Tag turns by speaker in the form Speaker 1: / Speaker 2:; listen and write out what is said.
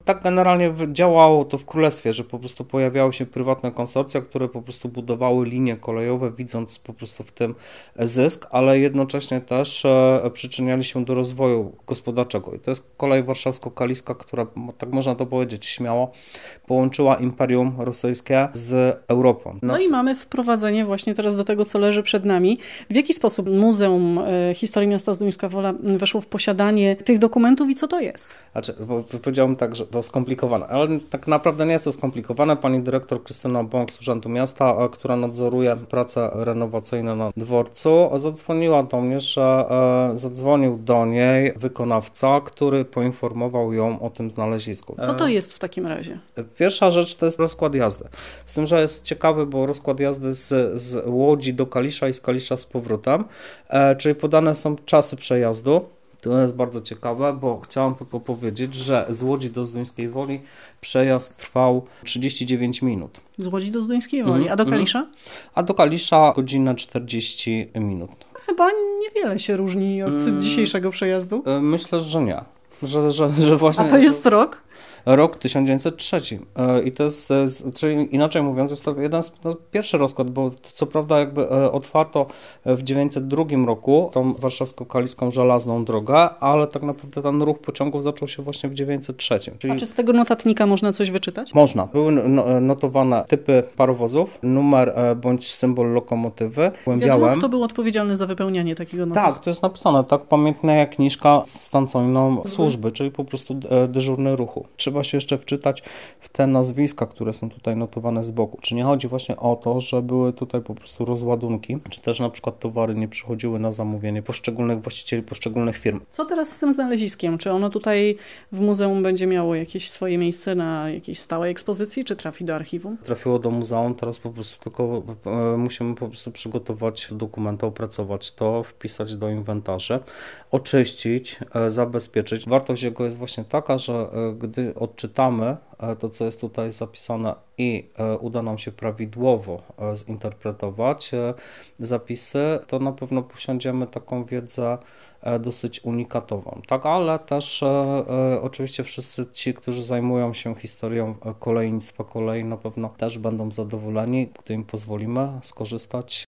Speaker 1: tak generalnie działało to w królestwie, że po prostu pojawiały się prywatne konsorcja, które po prostu budowały linie kolejowe, widząc po prostu w tym zysk, ale jednocześnie też przyczyniali się do rozwoju gospodarczego. I to jest kolej warszawsko-kaliska, która, tak można to powiedzieć śmiało, połączyła Imperium Rosyjskie z Europą.
Speaker 2: No i mamy wprowadzenie właśnie teraz do tego, co leży przed nami. W jaki sposób Muzeum Historii Miasta Zduńska Wola weszło w posiadanie tych dokumentów i co to jest?
Speaker 1: Znaczy, bo powiedziałbym tak, że to skomplikowane, ale tak naprawdę nie jest to skomplikowane. Pani dyrektor Krystyna Bąk z Urzędu Miasta, która nadzoruje prace renowacyjne na dworcu, zadzwoniła do mnie, że zadzwonił do niej wykonawca, który poinformował ją o tym znalezisku.
Speaker 2: Co to jest w takim razie?
Speaker 1: Pierwsza rzecz to jest rozkład jazdy. Z tym, że jest ciekawy, bo rozkład jazdy z Łodzi do Kalisza i z Kalisza z powrotem, czyli podane są czasy przejazdu. To jest bardzo ciekawe, bo chciałem tylko powiedzieć, że z Łodzi do Zduńskiej Woli przejazd trwał 39 minut.
Speaker 2: Z Łodzi do Zduńskiej Woli, a do Kalisza?
Speaker 1: A do Kalisza godzinę 40 minut.
Speaker 2: Chyba niewiele się różni od dzisiejszego przejazdu.
Speaker 1: Myślę, że nie. Że właśnie,
Speaker 2: a to jest rok?
Speaker 1: Rok 1903. I to jest, czyli inaczej mówiąc, jest to jeden z pierwszy rozkład, bo co prawda jakby otwarto w 902 roku tą warszawsko-kaliską żelazną drogę, ale tak naprawdę ten ruch pociągów zaczął się właśnie w 903. Czyli
Speaker 2: a czy z tego notatnika można coś wyczytać?
Speaker 1: Można. Były notowane typy parowozów, numer bądź symbol lokomotywy.
Speaker 2: Wiadomo, kto był odpowiedzialny za wypełnianie takiego notatnika?
Speaker 1: Tak, to jest napisane, tak pamiętna jak kniżka stancyjną służby, czyli po prostu dyżurny ruchu. Trzeba się jeszcze wczytać w te nazwiska, które są tutaj notowane z boku. Czy nie chodzi właśnie o to, że były tutaj po prostu rozładunki, czy też na przykład towary nie przychodziły na zamówienie poszczególnych właścicieli, poszczególnych firm.
Speaker 2: Co teraz z tym znaleziskiem? Czy ono tutaj w muzeum będzie miało jakieś swoje miejsce na jakiejś stałej ekspozycji, czy trafi do archiwum?
Speaker 1: Trafiło do muzeum, teraz po prostu tylko musimy po prostu przygotować dokumenty, opracować to, wpisać do inwentarzy, oczyścić, zabezpieczyć. Wartość jego jest właśnie taka, że gdy odczytamy to, co jest tutaj zapisane i uda nam się prawidłowo zinterpretować zapisy, to na pewno posiądziemy taką wiedzę dosyć unikatową. Tak, ale też oczywiście wszyscy ci, którzy zajmują się historią kolejnictwa kolei, na pewno też będą zadowoleni, gdy im pozwolimy skorzystać